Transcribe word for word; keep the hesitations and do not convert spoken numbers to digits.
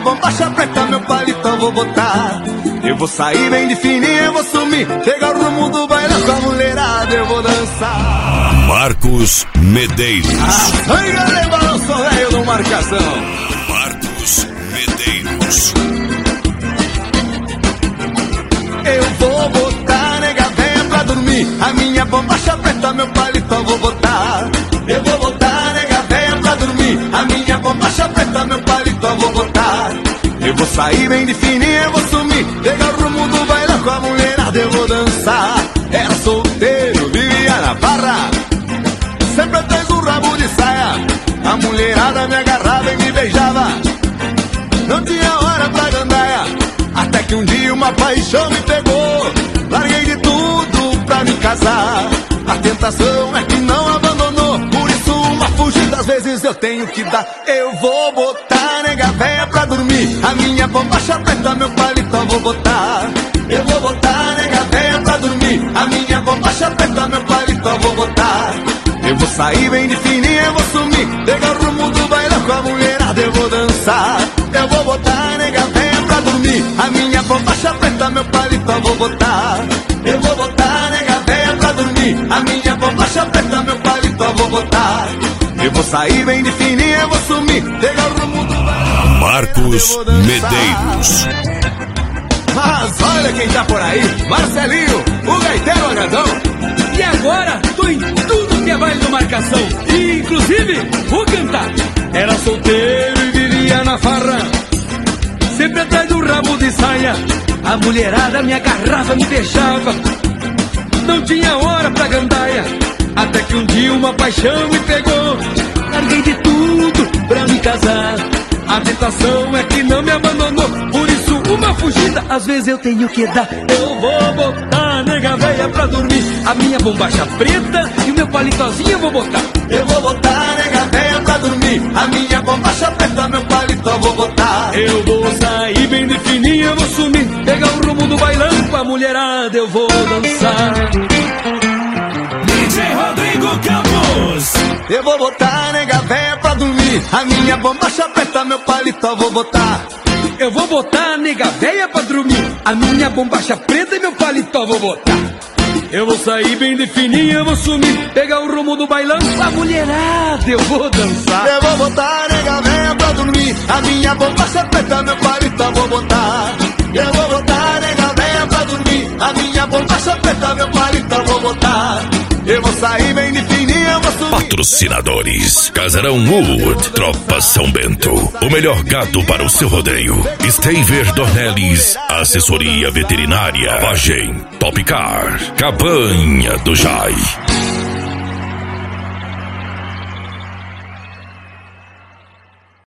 bombacha preta, meu paletó vou botar. Eu vou sair bem de fininho, eu vou sumir, pegar o rumo do bailão com a mulherada, eu vou dançar. Marcos Medeiros. A sangue alemão, sou velho do Marcação. Marcos Medeiros. Eu vou botar nega véia pra dormir, a minha bombacha preta, meu paletó vou botar. Eu vou botar nega véia pra dormir, a minha bombacha preta, meu paletó vou botar. Eu vou sair bem de fininho, eu vou sumir, pegar o rumo do bailão com a mulherada, eu vou dançar. Era solteiro, vivia na barra, sempre atrás do rabo de saia. A mulherada me agarrava e me beijava, não tinha hora pra gandaia. Até que um dia uma paixão me pegou, larguei de tudo pra me casar. A tentação é que não abandonou, por isso uma fugida às vezes eu tenho que dar. Eu vou botar nega véia pra dormir, a minha bombacha preta, meu paletó vou botar. Eu vou botar nega véia pra dormir, a minha bombacha preta, meu paletó vou botar. Eu vou sair bem de fininho, eu vou sumir, pegar o rumo do bailão com a mulherada, eu vou dançar. Eu vou botar nega véia pra dormir, a minha bombacha preta, meu paletó vou botar. Eu vou botar nega véia pra dormir, a minha bombacha preta, meu paletó vou botar. Eu vou sair bem de fininho, eu vou sumir, pegar o rumo do bailão. Marcos Medeiros. Mas olha quem tá por aí, Marcelinho, o gaiteiro agadão. E agora, tô em tudo que é baile do Marcação, e inclusive vou cantar. Era solteiro e vivia na farra, sempre atrás do rabo de saia. A mulherada me agarrava, me beijava, não tinha hora pra gandaia. Até que um dia uma paixão me pegou, larguei de tudo pra me casar. A tentação é que não me abandonou, por isso uma fugida às vezes eu tenho que dar. Eu vou botar nega véia pra dormir, a minha bombacha preta e o meu paletózinho eu vou botar. Eu vou botar nega véia pra dormir, a minha bombacha preta, meu paletó vou botar. Eu vou sair bem de fininho, eu vou sumir, pegar o rumo do bailão com a mulherada, eu vou dançar. D J Rodrigo Campos. Eu vou botar nega véia pra dormir, a minha bombacha preta, meu paletó vou botar. Eu vou botar nega véia pra dormir, a minha bombacha preta e meu paletó vou botar. Eu vou sair bem de fininho, eu vou sumir, pegar o rumo do bailão com a mulherada, eu vou dançar. Eu vou botar nega véia pra dormir, a minha bombacha preta, meu paletó vou botar. Eu vou botar nega véia pra dormir, a minha bombacha preta, meu paletó vou botar. Eu vou sair bem de fininho, eu vou subir. Patrocinadores: Casarão Wood, Tropa São Bento, o melhor gado para o seu rodeio. Staver Dornelles, assessoria veterinária. Vagem, Top Car, Cabanha do Jai.